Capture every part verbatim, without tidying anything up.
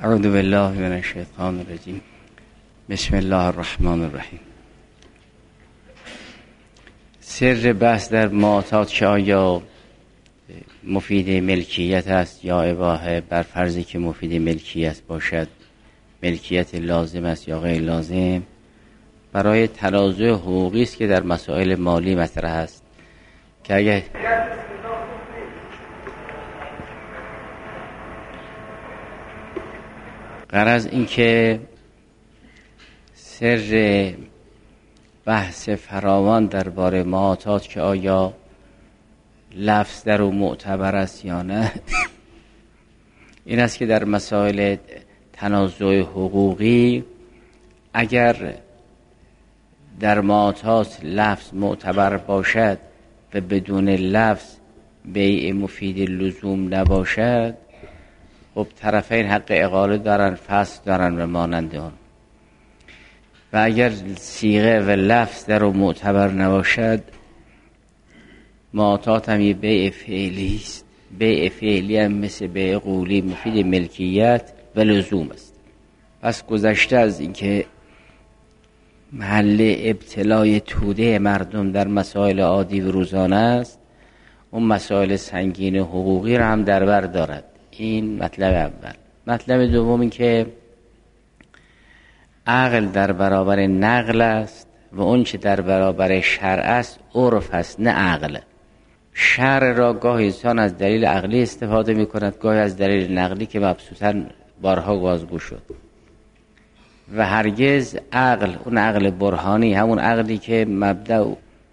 اعوذ بالله من الشیطان الرجیم. بسم الله الرحمن الرحیم. سر بحث در معاطات که آیا مفید ملکیت است یا اباحه، بر فرضی که مفید ملکیت باشد، ملکیت لازم است یا غیر لازم، برای تنازع حقوقی است که در مسائل مالی مطرح است که اگه غرض این که سر بحث فراوان درباره معاطات که آیا لفظ در او معتبر است یا نه این است که در مسائل تنازع حقوقی اگر در معاطات لفظ معتبر باشد و بدون لفظ بیع مفید لزوم نباشد، خب طرفین حق اقاله دارن، فسخ دارن و مانند آن. و اگر صیغه و لفظ در او معتبر نباشد، معاطات هم یه بیع فعلی است. بیع فعلی هم مثل بیع قولی مفید ملکیت و لزوم است. پس گذشته از اینکه محل ابتلای توده مردم در مسائل عادی و روزانه است، اون مسائل سنگین حقوقی را هم در بر دارد. این مطلب اول. مطلب دوم این که عقل در برابر نقل است و اون چه در برابر شرع است عرف است، نه عقل. شرع را گاهی انسان از دلیل عقلی استفاده می کند، گاهی از دلیل نقلی که مبسوطاً بارها بازگو شد. و هرگز عقل، اون عقل برهانی، همون عقلی که مبدأ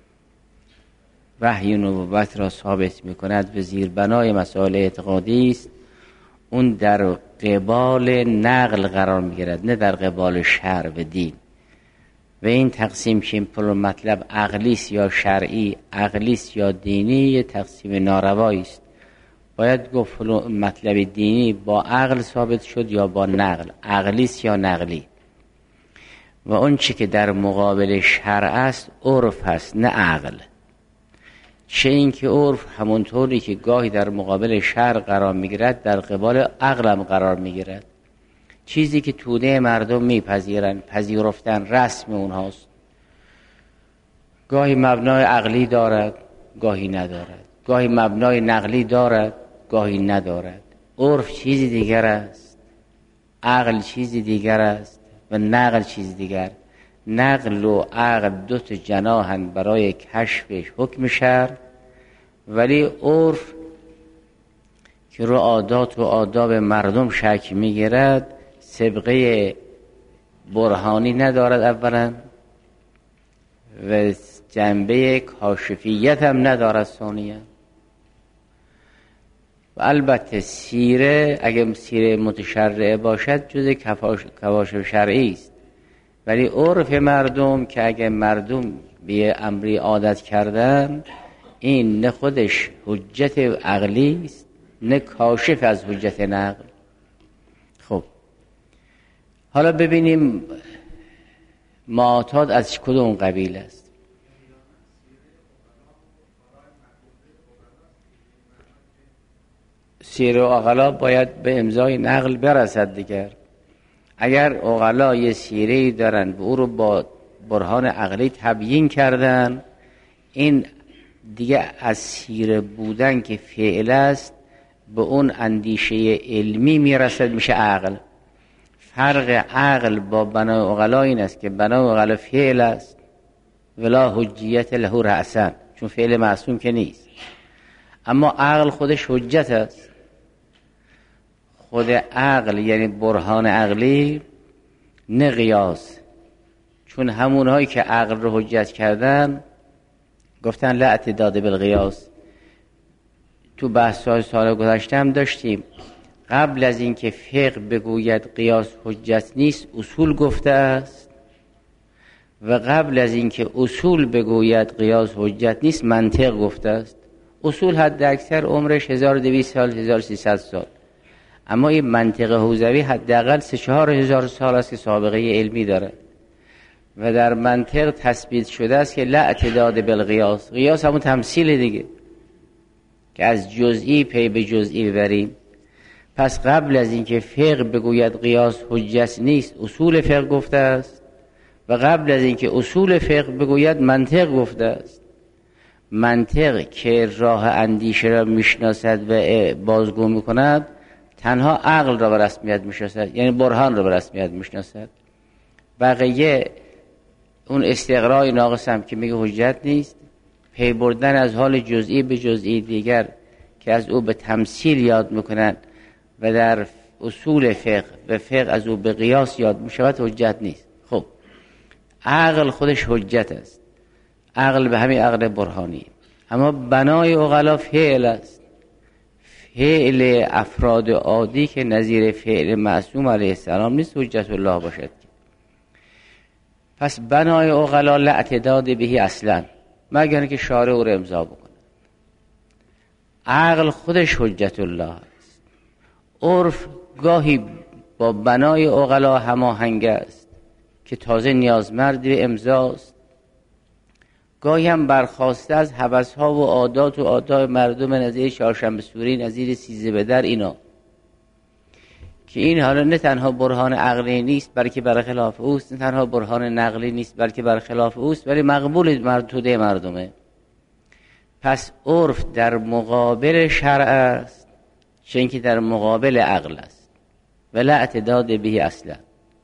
وحی نبوت را ثابت می کند و زیربنای مسائل اعتقادی است، اون در قبال نقل قرار می گیرد، نه در قبال شرع و دین. و این تقسیم که این پل مطلب عقلیست یا شرعی، عقلیست یا دینی، یه تقسیم ناروایی است. باید گفت مطلب دینی با عقل ثابت شد یا با نقل، عقلیست یا نقلی. و اون چی که در مقابل شرع است عرف است، نه عقل. چه این که عرف همونطوری که گاهی در مقابل شرع قرار میگیرد، در قبال عقل هم قرار میگیرد. چیزی که توده مردم میپذیرند، پذیرفتن رسم اونهاست، گاهی مبنای عقلی دارد، گاهی ندارد، گاهی مبنای نقلی دارد، گاهی ندارد. عرف چیزی دیگر است، عقل چیزی دیگر است و نقل چیز دیگر. نقل و عقل دو تا جناحند برای کشف حکم شرع، ولی عرف که رو عادات و آداب مردم شک میگیرد سابقه برهانی ندارد اولا، و جنبه کاشفیت هم ندارد ثانیا. و البته سیره، اگه سیره متشرعه باشد، جز کواشف شرعی است. ولی عرف مردم که اگه مردم به امری عادت کردن، این نه خودش حجت عقلی است نه کاشف از حجت نقل. خب حالا ببینیم معاطات از کدوم قبیل است. سیر و عقلا باید به امضای نقل برسد دیگر. اگر عقلا یه سیره‌ای دارن و او رو با برهان عقلی تبیین کردن، این دیگه از سیره بودن که فعل است به اون اندیشه علمی میرسد، میشه عقل. فرق عقل با بنای عقلا این است که بنای عقلا فعل است ولا حجیت له رأسا، چون فعل معصوم که نیست. اما عقل خودش حجت است. خود عقل یعنی برهان عقلی، نه قیاس. چون همونهایی که عقل رو حجت کردن گفتن لا اعتداد بالقیاس. تو بحث‌های سال گذشته هم داشتیم، قبل از اینکه فقه بگوید قیاس حجت نیست اصول گفته است، و قبل از اینکه اصول بگوید قیاس حجت نیست منطق گفته است. اصول حد اکثر عمرش هزار و دویست سال، هزار و سیصد سال، اما این منطق حوزوی حداقل سه چهار هزار سال است که سابقه علمی داره و در منطق تثبیت شده است که لا اعتداد بالقیاس. قیاس همون تمثیل دیگه که از جزئی پی به جزئی ببریم. پس قبل از اینکه فقه بگوید قیاس حجت نیست اصول فقه گفته است و قبل از اینکه اصول فقه بگوید منطق گفته است. منطق که راه اندیشه را میشناسد و بازگو میکند تنها عقل را به رسمیت میشناسد، یعنی برهان را به رسمیت میشناسد. بقیه اون استقرای ناقص هم که میگه حجت نیست، پی بردن از حال جزئی به جزئی دیگر که از او به تمثیل یاد میکنند و در اصول فقه و فقه از او به قیاس یاد میشود حجت نیست. خب عقل خودش حجت است، عقل به همین عقل برهانی، اما بنای عقلا فعل است، فعل افراد عادی که نظیر فعل معصوم علیه السلام نیست حجت الله باشد. پس بنای عقلا لا اعتداد بهی اصلا، مگر که شارع او را امضا بکنه. عقل خودش حجت الله است. عرف گاهی با بنای عقلا هماهنگ است که تازه نیازمند به امضاست، گاهی هم برخواسته از هوس‌ها و عادات و آداب مردم نظیر چهارشنبه سوری، نظیر سیزده بدر، اینا که این حالا نه تنها برهان عقلی نیست بلکه بر خلاف اوست، نه تنها برهان نقلی نیست بلکه بر خلاف اوست، ولی مقبول مردوده مردمه. پس عرف در مقابل شرع است چه اینکه در مقابل عقل است ولا اعتداد به اصلا.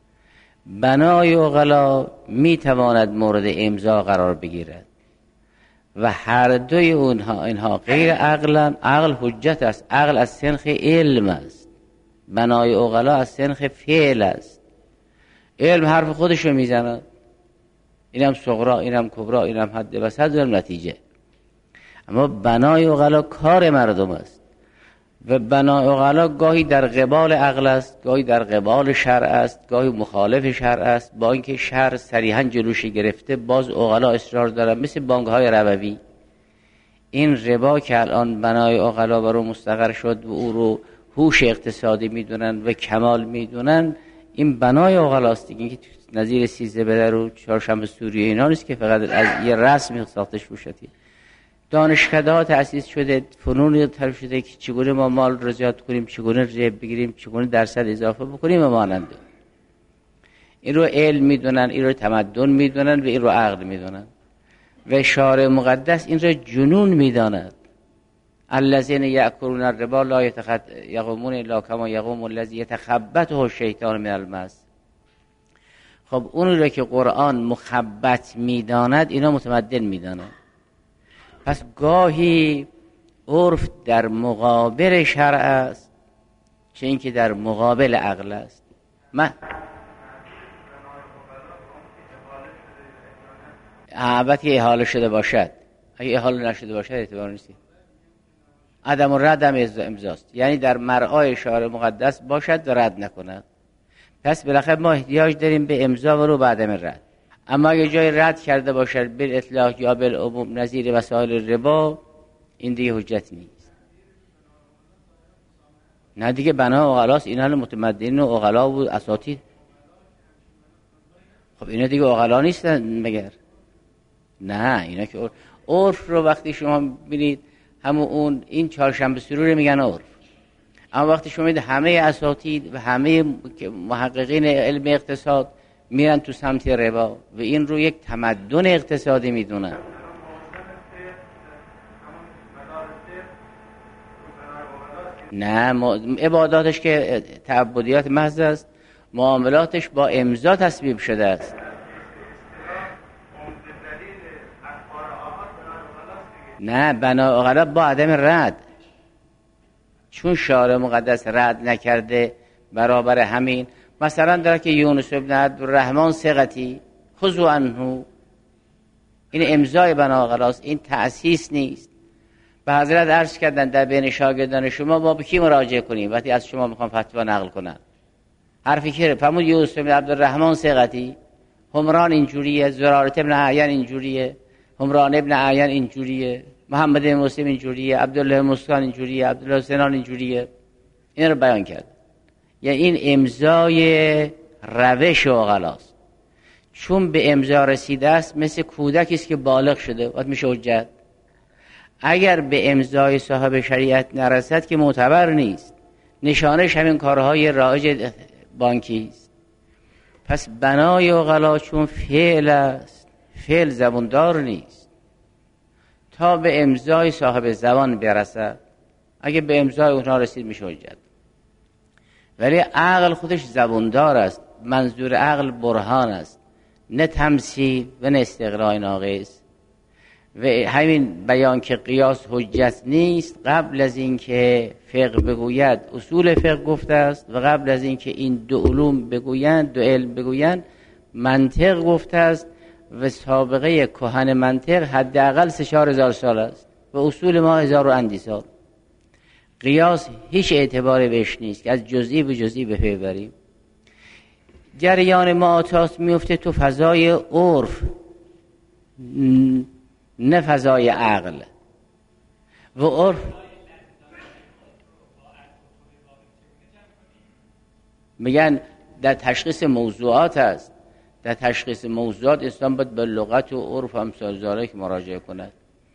بنای عقلا می تواند مورد امضا قرار بگیرد و هر دوی اونها اینها غیر عقلن. عقل حجت است، عقل از سنخ علم است، بنای عقلا از سنخ فعل است. علم حرف خودشو میزند، اینم صغرا اینم کبرا اینم حد وسط و نتیجه. اما بنای عقلا کار مردم است و بنای عقلا گاهی در قبال عقل است، گاهی در قبال شرع است، گاهی مخالف شرع است. با اینکه شرع صریحا جلوش گرفته باز عقلا اصرار دارن، مثل بانک‌های ربوی. این ربا که الان بنای عقلا برو مستقر شد و او رو هوش اقتصادی میدونن و کمال میدونن، این بنای عقلا است دیگه، که نظیر سیزده بدر و چهارشنبه سوری اینا نیست که فقط از یه رسمی ساختش بوشتی. دانشکده‌ها تأسیس شده، فنونی طرف شده که چگونه ما مال رو زیاد کنیم، چگونه ربح بگیریم، چگونه درصد اضافه بکنیم و مانند. این رو علم میدونن، این رو تمدن میدونن و این رو عقل میدونن و شارع مقدس این رو جنون میداند. الذین یأکلون الربا لا یقومون الا کما یقوم الذی یتخبطه الشیطان من المس. خب اون رو که قرآن مخبط میداند اینا متمدن میداند. پس گاهی عرف در مقابل شرع است چه اینکه در مقابل عقل است. من البته احاله شده باشد، اگه احاله نشده باشد اعتبار نیست. عدم و رد هم امضاست، یعنی در مرعای شارع مقدس باشد و رد نکند. پس بالاخره ما احتیاج داریم به امضا و رو به عدم رد. اما اگه جای رد کرده باشد بل اطلاق یا بل عموم نظیر وسایل ربا، این دیگه حجت نیست. نه دیگه بنا عقلاست، اینا متمدنین و عقلا و اساطیر. خب اینا دیگه عقلا نیستن مگر؟ نه، اینا که عرف رو وقتی شما ببینید همون اون این چهارشنبه سوری رو میگن عرف، اما وقتی شما میبینید همه اساطیر و همه محققین علم اقتصاد میرن تو سمت ربا و این رو یک تمدن اقتصادی میدونن. نه، عباداتش که تعبدیات محض است، معاملاتش با امضا تصویب شده است. نه، بنا عقلا با عدم رد، چون شارع مقدس رد نکرده برابر همین. مثلا داره که یونس ابن عبدالرحمن ثقتی خذوا عنه، این امضای بنا عقلاست، این تأسیس نیست. به حضرت عرض کردن در بین شاگردان شما ما به کی مراجعه کنیم وقتی از شما میخوام فتوا نقل کنن؟ حرفی که فرمود یونس ابن عبدالرحمن ثقتی، همران اینجوریه، زرارت ابن اعین اینجوریه، همران ابن اعین اینجوریه، محمد بن مسلم اینجوریه، عبدالله مسکان اینجوریه، عبدالله سنان اینجوریه. این رو بیان کرد. یعنی این امضای روش عقلاست، چون به امضا رسیده است مثل کودکی است که بالغ شده وقت میشه حجت. اگر به امضای صاحب شریعت نرسد که معتبر نیست، نشانش همین کارهای رایج بانکی است. پس بنای عقلا چون فعل است، فعل زباندار نیست تا به امضای صاحب زبان برسد. اگه به امضای اونها رسید میشه حجت. ولی عقل خودش زباندار است. منظور عقل برهان است، نه تمثیل و نه استقراء ناقص. و همین بیان که قیاس حجت نیست قبل از اینکه فقه بگوید اصول فقه گفته است و قبل از اینکه این دو علوم بگویند، دو علم بگویند، منطق گفته است و سابقه کهن منطق حداقل سه چهار هزار سال است و اصول ما هزار و اندی سال. قیاس هیچ اعتباری بهش نیست که از جزئی به جزئی بپیبریم. جریان معاطات میفته تو فضای عرف نه فضای عقل. و عرف میگن در تشخیص موضوعات است. در تشخیص موضوعات اسلام باید به لغت و عرف امثال ذالک مراجعه کند.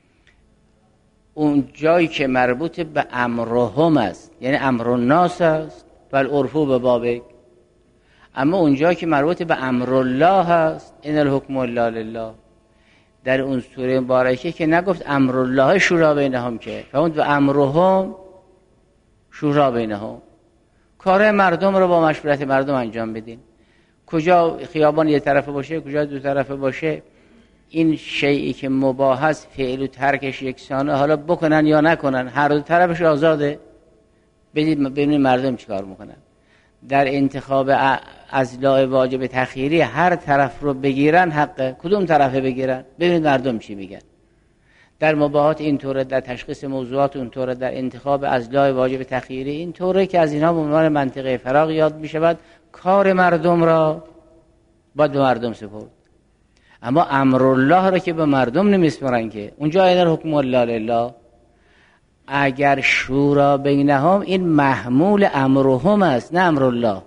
اون جایی که مربوط به امرهم است یعنی امر الناس است بل عرفو به بابک. اما اون جایی که مربوط به امر الله است ان الحکم الا لله، در اون سوره مبارکه که نگفت امر الله شورا بینهم که فرمود و امرهم شورا بینهم. کار مردم رو با مشورت مردم انجام بدین. کجا خیابان یه طرفه باشه کجا دو طرفه باشه، این شیئی که مباح است فعل و ترکش یکسانه، حالا بکنن یا نکنن هر دو طرفش آزاده. بدید ببینید مردم چیکار میکنن. در انتخاب اضلاع واجب تخییری هر طرف رو بگیرن حقه، کدوم طرفه بگیرن ببینید مردم چی میگن. در مباحات اینطوره، در تشخیص موضوعات اونطوره، در انتخاب اضلاع واجب تخییری اینطوره که از اینها به عنوان منطقه فراغ یاد میشود. کار مردم را باید به مردم سپرد. اما امر الله را که به مردم نمیسپرن که اونجا این حکم الله لله. اگر شورا بینهم این محمول امرهم است نه امر الله.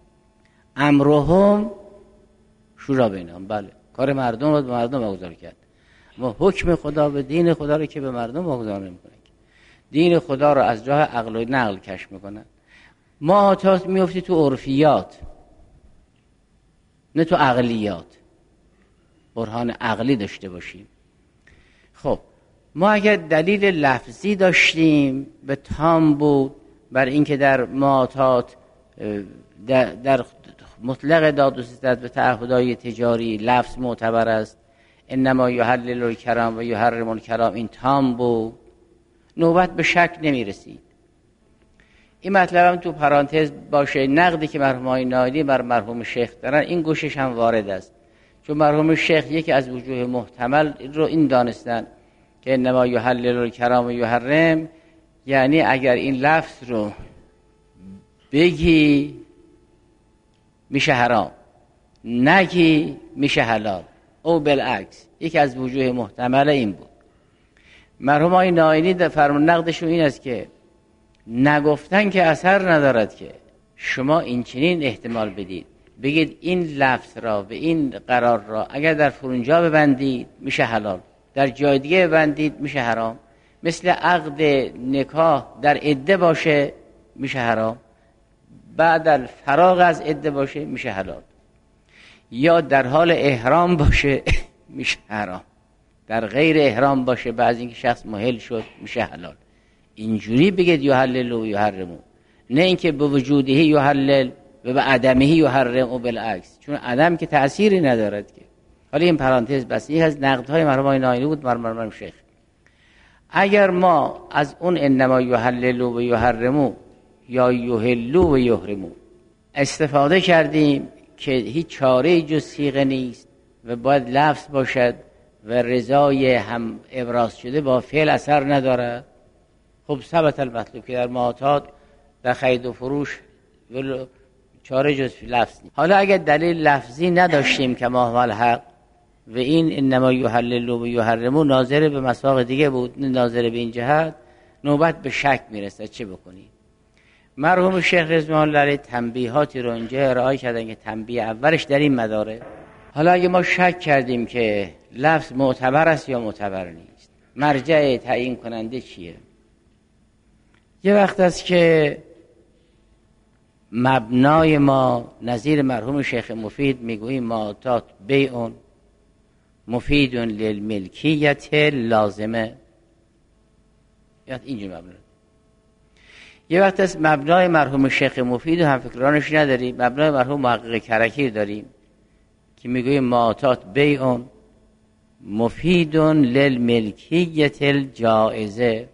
امرهم شورا بینهم، بله کار مردم را به مردم واگذار کرد. اما حکم خدا به دین خدا را که به مردم واگذار نمیکنه. دین خدا را از راه عقل و نقل کشف میکنن. ما تا میفتی تو عرفیات نه تو عقلیات. برهان عقلی داشته باشیم. خب ما اگر دلیل لفظی داشتیم به تام بود بر اینکه در معاطات در, در مطلق داد و ستد و تعهدهای تجاری لفظ معتبر است، انما یحلل الکرام و یحرم الکرام، این تام بود، نوبت به شک نمی رسید. این مطلب هم تو پرانتز باشه. نقدی که مرحوم آقای نایلی بر مرحوم شیخ دارن این گوشش هم وارد است، چون مرحوم شیخ یکی از وجوه محتمل رو این دانستن که انما یحلل الکرام و یحرم، یعنی اگر این لفظ رو بگی میشه حرام، نگی میشه حلال، او بالعکس. یکی از وجوه محتمل این بود. مرحوم آقای نایلی در فرمان نقدشون این است که نگفتن که اثر ندارد، که شما این چنین احتمال بدید، بگید این لفظ را و این قرار را اگر در فرونجا ببندید میشه حلال، در جای دیگه ببندید میشه حرام. مثل عقد نکاح در عده باشه میشه حرام، بعد الفراغ از عده باشه میشه حلال، یا در حال احرام باشه میشه حرام، در غیر احرام باشه بعد اینکه شخص مهل شد میشه حلال. اینجوری بگید یحلل و یحرمو، نه اینکه به وجودهی یحلل و به عدمهی یحرم و بالعکس، چون عدم که تأثیری ندارد که. حالا این پرانتز بس. این از نقدهای مرحوم آقای نایلی بود بر مرحوم شیخ. اگر ما از اون انما یحلل و یحرمو یا یحلو و یحرمو استفاده کردیم که هیچ چاره جز صیغه نیست و باید لفظ باشد و رضای هم ابراز شده با فعل اثر نداره، خب ثبت المطلوب که در معاطات در خرید و فروش چاره جز لفظ نیست. حالا اگر دلیل لفظی نداشتیم که ما هو الحق و این انما یحلل و یحرمو ناظر به مساق دیگه بود، ناظر به این جهت، نوبت به شک میرسه چه بکنی. مرحوم شیخ رضوان الله علیه تنبیهاتی رو اینجا ارائه کردن که تنبیه اولش در این مداره. حالا اگه ما شک کردیم که لفظ معتبر است یا معتبر نیست، مرجع تعیین کننده چیه؟ یه وقت است که مبنای ما نظیر مرحوم شیخ مفید میگوییم معاطات بیعون مفید للملکیت لازمه. یاد اینجور مبنا. یه وقت از مبنای مرحوم شیخ مفید و همفکرانش نداریم، مبنای مرحوم محقق کرکی داریم که میگوییم معاطات بیعون مفید للملکیت الجائزه.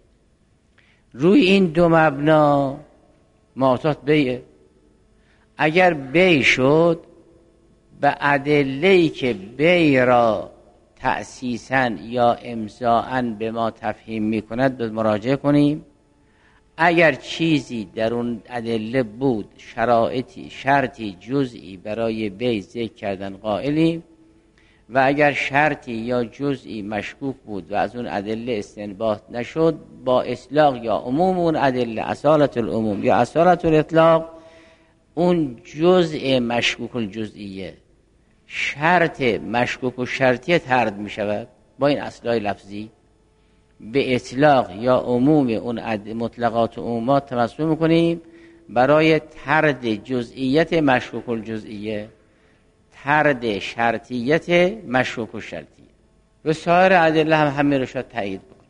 روی این دو مبنا معاطات بیعه. اگر بیع شد به ادله‌ای که بیع را تأسیساً یا امضاءً به ما تفهیم میکند به مراجعه کنیم. اگر چیزی در اون ادله بود، شرایطی شرطی جزئی برای بیع ذکر کردن قائلیم، و اگر شرطی یا جزئی مشکوک بود و از اون ادله استنباط نشد، با اطلاق یا عموم اون ادله، اصالت العموم یا اصالت الاطلاق، اون جزء مشکوک الجزئیه شرط مشکوک و شرطیه طرد می شود با این اصلای لفظی. به اطلاق یا عموم اون مطلقات و عمومات تمسک میکنیم برای طرد جزئیت مشکوک الجزئیه، طرد شرطیت مشکوک الشرطیه، و سایر ادله هم همین رو شاید تایید بکنه.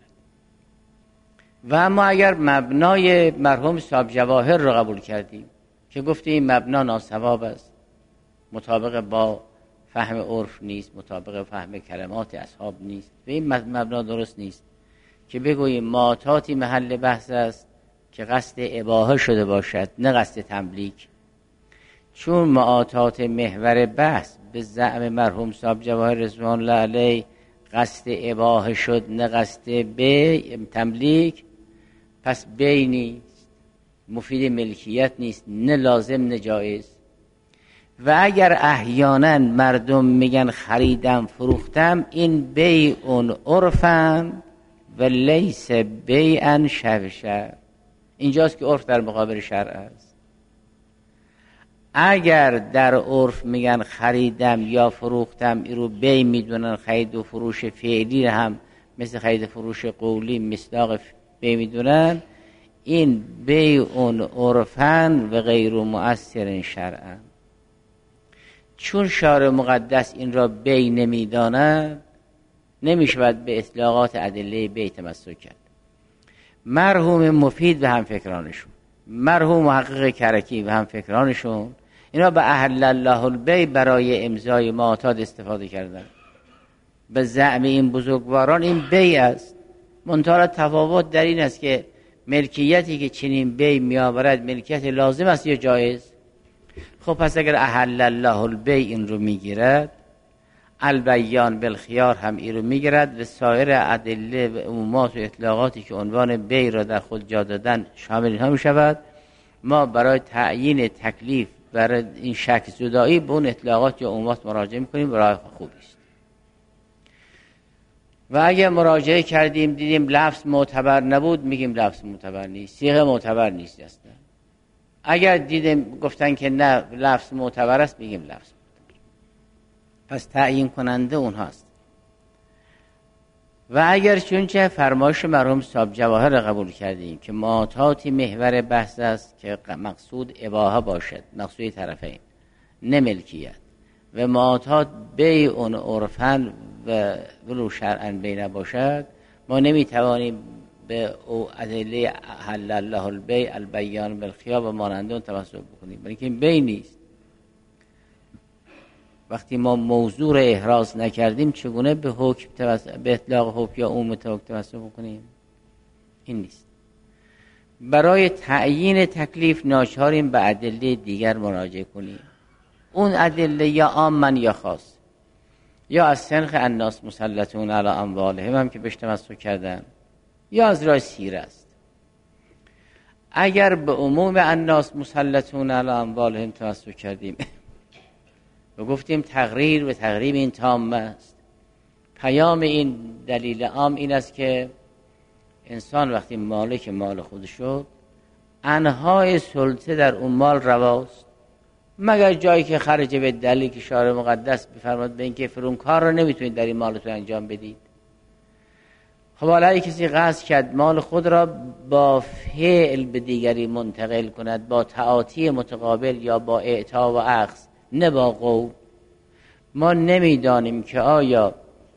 و اما اگر مبنای مرحوم صاحب جواهر رو قبول کردیم که گفتیم مبنا ناصواب است، مطابق با فهم عرف نیست، مطابق فهم کلمات اصحاب نیست، و این مبنا درست نیست که بگوییم معاطاتی محل بحث است که قصد اباحه شده باشد نه قصد تملیک. چون معاطات محور بحث به زعم مرحوم صاحب جواهر رضوان الله علیه قصد اباحه شد نه قصد به تملیک، پس بی نیست، مفید ملکیت نیست، نه لازم نه جایز. و اگر احیانا مردم میگن خریدم فروختم، این بیعون عرفن و لیس بیعن شرع. اینجاست که عرف در مقابل شرع است. اگر در عرف میگن خریدم یا فروختم، این رو بیع میدونن، خرید و فروش فعلی هم مثل خرید و فروش قولی مصداق بیع میدونن، این بیعون عرفن و غیر مؤثر شرعا. چون شارع مقدس این را بیع نمیداند، نمیشود به اطلاقات ادله بیع تمسک کرد. مرحوم مفید و همفکرانشون، مرحوم محقق کرکی و همفکرانشون، اینا به احل الله البیع برای امضای معاطات استفاده کردن. به زعم این بزرگواران این بیع است. منتها تفاوت در این است که ملکیتی که چنین بیع میآورد ملکیت لازم است یا جایز. خب پس اگر احل الله البیع این رو میگیرد، البیان بالخیار هم این رو میگیرد و سایر ادله و عمومات و اطلاقاتی که عنوان بیع را در خود جا دادن شامل اینها میشود. ما برای تعیین تکلیف برای این شک زدایی به اون اطلاقات یا عمومات مراجعه میکنیم و راه خوبی است. و اگر مراجعه کردیم دیدیم لفظ معتبر نبود، میگیم لفظ معتبر نیست، صیغه معتبر نیست اصلا. اگر دیدیم گفتن که نه لفظ معتبر است، میگیم لفظ معتبر. پس تعیین کننده اونهاست. و اگر چونچه فرمایش مرحوم صاحب جواهر را قبول کردیم که معاطاتی محور بحث است که مقصود اباحه باشد، مقصود طرفین نه ملکیت، و معاطات بیعون عرفن و ولو شرعا بیع نباشد، ما نمیتوانیم به او ادله حل الله البیع البیان بالخیار و ماننده اون تمسک بکنیم، برای اینکه این بیع نیست. وقتی ما موضوع احراز نکردیم چگونه به حکم توسط به اطلاق حکم یا عموم تمسک بکنیم؟ این نیست. برای تعیین تکلیف ناچاریم به ادله دیگر مراجعه کنیم. اون ادله یا عامن یا خاص، یا از سنخ الناس مسلطون علی اموالهم هم که بهش تمسک کردن، یا از راه سیره است. اگر به عموم الناس مسلطون علی اموالهم تمسک کردیم و گفتیم تقریر و تقریب این تام است، پیام این دلیل عام این است که انسان وقتی مالک مال خود شد، انهای سلطه در اون مال رواست، مگر جایی که خرج به دلیل که شارع مقدس بفرماد به این که فرون کار را نمیتونید در این مالتون انجام بدید. خب حالا اگه کسی قصد کرد مال خود را با فعل به دیگری منتقل کند، با تعاطی متقابل یا با اعطا و اخذ، نه با قول، ما نمیدانیم که آیا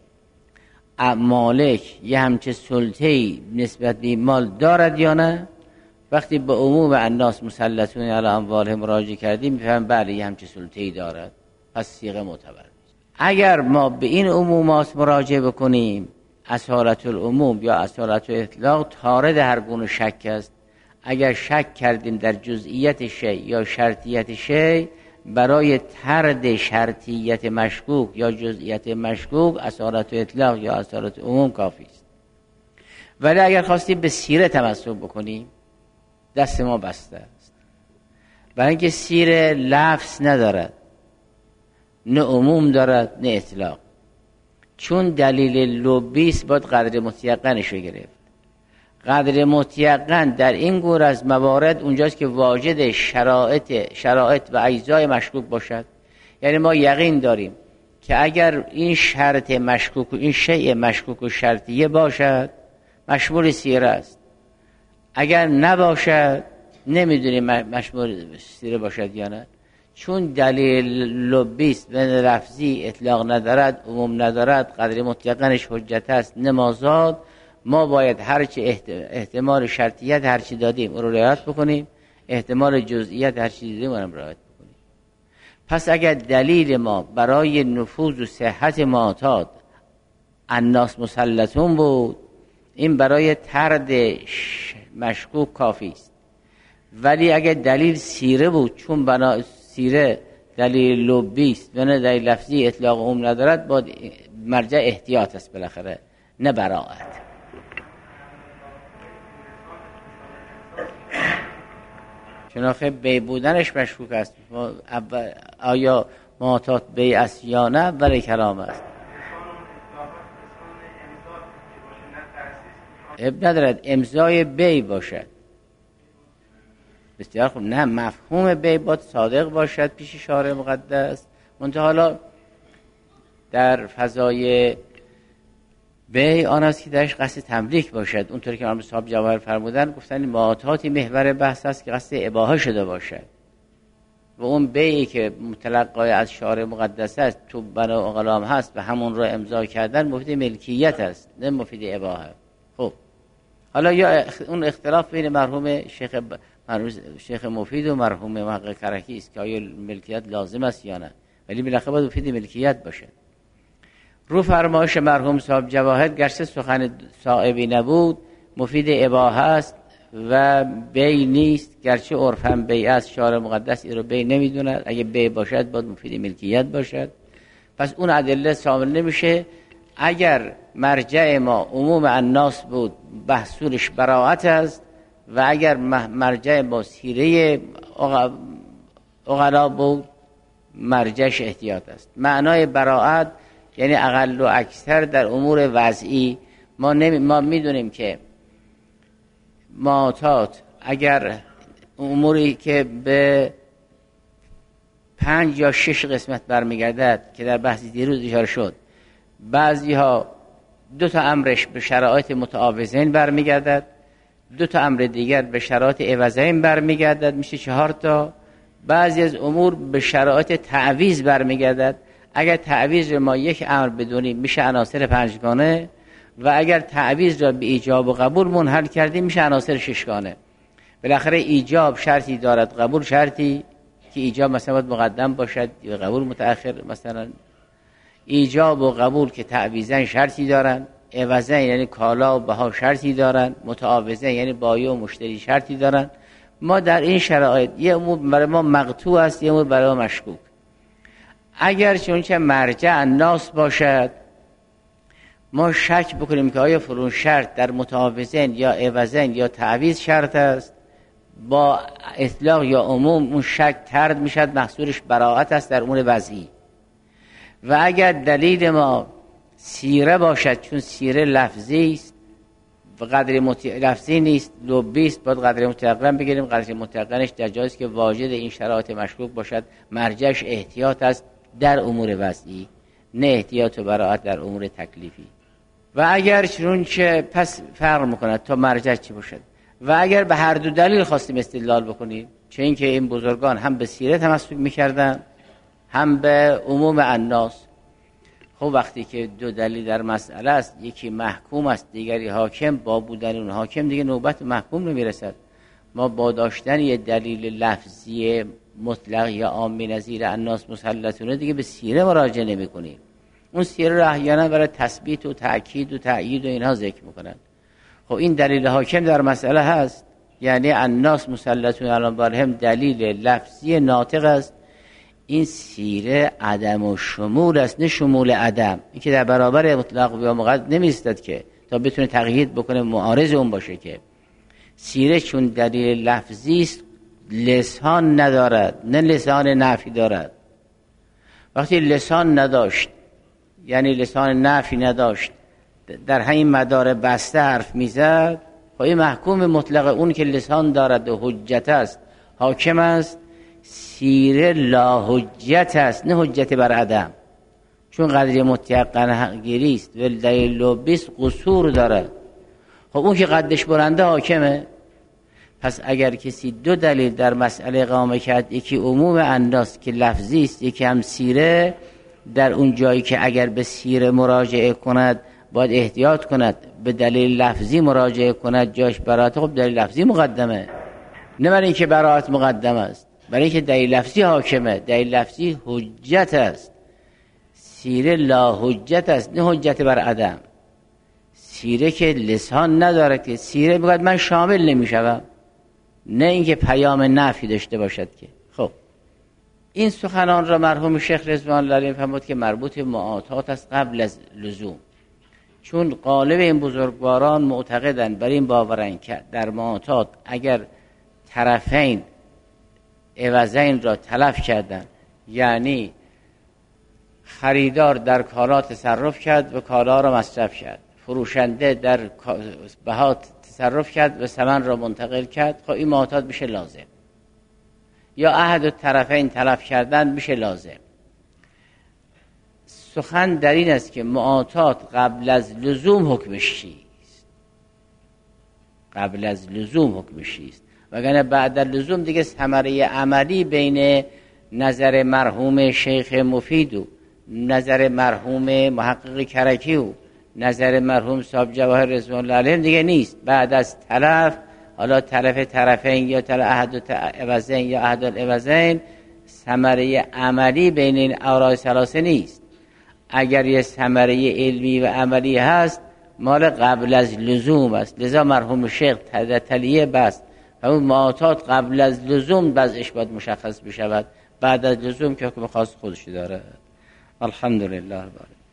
مالک یه همچه سلطه‌ای نسبت به مال دارد یا نه. وقتی به عموم الناس مسلطون علی اموالهم مراجعه کردیم میفهمیم بله یه همچه سلطه‌ای دارد، پس صیغه معتبر نیست. اگر ما به این عمومات مراجعه بکنیم، اصالت العموم یا اصالت الاطلاق طارد هر گونه شک است. اگر شک کردیم در جزئیت شی یا شرطیت شی، برای طرد شرطیت مشکوک یا جزئیت مشکوک اصالت اطلاق یا اصالت عموم کافی است. ولی اگر خواستیم به سیره تمسک بکنیم، دست ما بسته است، برای اینکه سیره لفظ ندارد، نه عموم دارد نه اطلاق. چون دلیل لبی است باید قدر متیقنش رو گرفت. قدر متیقن در این گور از موارد اونجاست که واجد شرایط شرایط و اجزای مشکوک باشد. یعنی ما یقین داریم که اگر این شرط مشکوک و این شیء مشکوک و شرطیه باشد مشمول سیره است، اگر نباشد نمیدونیم مشمول سیره باشد یا نه. چون دلیل لبی است و لفظی اطلاق ندارد، عموم ندارد، قدر متیقنش حجت است نمازاد، ما باید هرچی احتمال شرطیت هرچی دادیم اون رو رعایت بکنیم، احتمال جزئیت هرچی دادیم اون رو رعایت بکنیم. پس اگر دلیل ما برای نفوذ و صحت معتاد الناس مسلطون بود، این برای طرد مشکوک کافی است. ولی اگر دلیل سیره بود، چون بنا سیره دلیل لبی است و نه دلیل لفظی اطلاق عموم ندارد، با مرجع احتیاط است بالاخره، نه براءت. چنانکه بی بودنش مشکوک است. آیا معتاد بی است یا نه اول کلام است. اب ندارد امضای بی باشد. بسیار خوب. نه، مفهوم بی باید صادق باشد پیش شارع مقدس. منتها حالا در فضای بی آن است که درش قصد تملیک باشد. اونطوری که امام صاحب جواهر فرمودن، گفتن معاطاتی محور بحث است که قصد اباحه شده باشد و اون بیعی که متلقای از شارع مقدس است تو بنا غلام هست و همون رو امضا کردن مفید ملکیت است نه مفید اباحه. خب حالا یا اون اختلاف بین مرحوم شیخ ب... شیخ مفید و مرحوم محقق کرکی است که آیا ملکیت لازم است یا نه، ولی بالاخره باید مفید ملکیت باشد. رو فرمایش مرحوم صاحب جواهر گرچه سخن صائبی نبود، مفید اباحه است و بی نیست، گرچه عرفاً بی است، شارع مقدس این رو بی نمیدوند. اگه بی باشد باید مفید ملکیت باشد. پس اون ادله شامل نمیشه. اگر مرجع ما عموم الناس بود بحثورش براءت است، و اگر مرجع ما سیره عقلا بود مرجعش احتیاط است. معنای براءت یعنی اقل و اکثر در امور وضعی. ما نمی ما میدونیم که معتاد اگر اموری که به پنج یا شش قسمت برمیگردد که در بحث دیروز اشاره شد، بعضی ها دو تا امرش به شرایط متعاوضین برمیگردد، دو تا امر دیگر به شرایط عوضین برمیگردد، میشه چهار تا. بعضی از امور به شرایط تعویض برمیگردد. اگر تعویض رو ما یک امر بدونیم میشه عناصر پنجگانه، و اگر تعویض را به ایجاب و قبول منحل کردیم میشه عناصر ششگانه. بالاخره ایجاب شرطی دارد، قبول شرطی، که ایجاب مثلا باید مقدم باشد یا قبول متأخر. مثلا ایجاب و قبول که تعویضن شرطی دارن، عوضن یعنی کالا و بها شرطی دارن، متعاوضن یعنی بایع و مشتری شرطی دارن. ما در این شرایط یه امور برای ما مقطوع است، یه امور برای ما مشکوک. اگر چونچه مرجع الناس باشد، ما شک بکنیم که آیا فرون شرط در متعاوضن یا عوضن یا تعویض شرط است، با اطلاق یا عموم اون شک طرد میشد، محصولش براءت است در امور وضعی. و اگر دلیل ما سیره باشد، چون سیره لفظی است و قدر مت... لفظی نیست، لبی است، باید قدر متقن بگیریم. قدر متقنش در جایی است که واجد این شرایط مشکوک باشد، مرجعش احتیاط است در امور وضعی، نه احتیاط و براءت در امور تکلیفی. و اگر چون که پس فرق میکند تا مرجع چی باشد. و اگر به هر دو دلیل خواستیم استدلال بکنیم، چه این که این بزرگان هم به سیره تمسک میکردن هم به عموم الناس، خب وقتی که دو دلیل در مسئله است، یکی محکوم است دیگری حاکم، با بودن اون حاکم دیگه نوبت محکوم نمیرسد. ما با داشتن یه دلیل لفظی مطلق یا عام نظیر الناس مسلطونه دیگه به سیره مراجعه نمی کنیم. اون سیره رو احیانا برای تثبیت و تأکید و تأیید و اینها ذکر میکنند. خب این دلیل حاکم در مسئله هست، یعنی الناس مسلطون الان برهم دلیل لفظی ناطق است. این سیره عدم و شمول است، نه شمول عدم. این که در برابر مطلق یا مقید نمیستد که تا بتونه تقیید بکنه معارض اون باشه. که سیره چون دلیل لفظی است لسان ندارد، نه لسان نفی دارد. وقتی لسان نداشت یعنی لسان نفی نداشت، در همین مدار بسته حرف میزد، خب این محکوم مطلق اون که لسان دارد و حجت است، حاکم است. سیره لا حجت است، نه حجت بر عدم، چون قدری متیقن حقگیری است و دلیل لبیس قصور دارد. خب اون که قدش برنده حاکمه. پس اگر کسی دو دلیل در مسئله اقامه کرد، یکی عموم الناس که لفظی است، یکی هم سیره، در اون جایی که اگر به سیره مراجعه کند باید احتیاط کند، به دلیل لفظی مراجعه کند جاش براءت، خب دلیل لفظی مقدمه، نه برای اینکه براءت مقدم است، برای اینکه دلیل لفظی حاکمه. دلیل لفظی حجت است، سیره لا حجت است، نه حجت بر عدم. سیره که لسان نداره، که سیره بگوید من شامل نمیشم، نه اینکه پیام نفی داشته باشد. که خب این سخنان را مرحوم شیخ رضوان الله علیه فرمود که مربوط به معاطات است قبل از لزوم، چون غالب این بزرگواران معتقدند، بر این باورند که در معاطات اگر طرفین عوضین را تلف کردن، یعنی خریدار در کالا تصرف کرد و کالا را مصرف کرد، فروشنده در بها تصرف کرد و ثمن را منتقل کرد، خب این معاطات میشه لازم. یا احد الطرفین تلف کردن میشه لازم. سخن در این است که معاطات قبل از لزوم حکمش چیست؟ قبل از لزوم حکمش چیست؟ وگرنه بعد از لزوم دیگه ثمره عملی بین نظر مرحوم شیخ مفید و نظر مرحوم محقق کرکی و نظر مرحوم صاحب جواهر رضوان الله علیهم دیگه نیست. بعد از تلف، حالا تلف طرفین یا تلف احد العوضین یا احد العوضین، ثمره عملی بین این آراء ثلاثه نیست. اگر یه ثمره علمی و عملی هست مال قبل از لزوم است. لذا مرحوم شیخ تلیه بست و اون معاطات قبل از لزوم وضعش باید مشخص بشود، بعد از لزوم که حکم خاص خودش داره. الحمدلله.